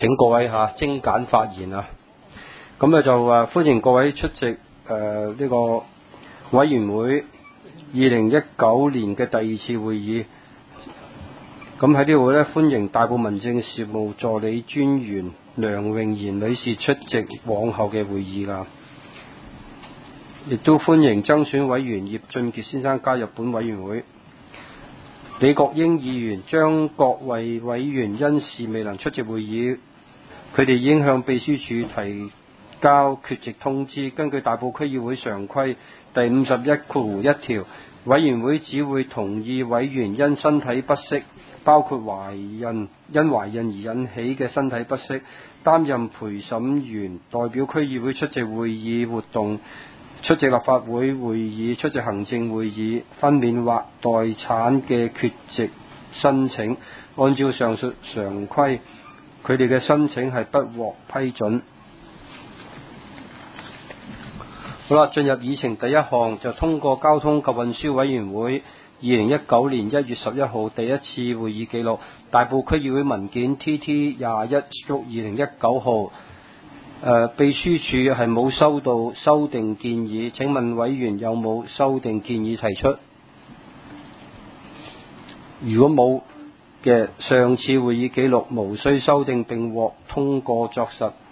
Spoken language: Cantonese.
請各位精簡發言啊！咁就歡迎各位出席呢個委員會2019年嘅第二次會議。咁喺呢度咧，歡迎大埔民政事務助理專員梁詠賢女士出席往後嘅會議㗎。亦都歡迎增選委員葉俊傑先生加入本委員會。李國英議員將各位委員因事未能出席會議，佢哋已經向秘書處提交缺席通知。根據大埔區議會常規第51條，委員會只會同意委員因身體不適，包括因懷孕而引起嘅身體不適，擔任陪審員，代表區議會出席會議活動，出席立法會會議，出席行政會議，分娩或待產嘅缺席申請。按照上述常規，佢哋嘅申請係不獲批准。好啦，進入議程第一項就通過交通及運輸委員會2019年1月11號第一次會議記錄，大埔區議會文件 TT21/2019 號。秘書處係冇收到修訂建議，請問委員有冇修訂建議提出？如果冇嘅，上次會議記錄無需修訂並獲通過作實。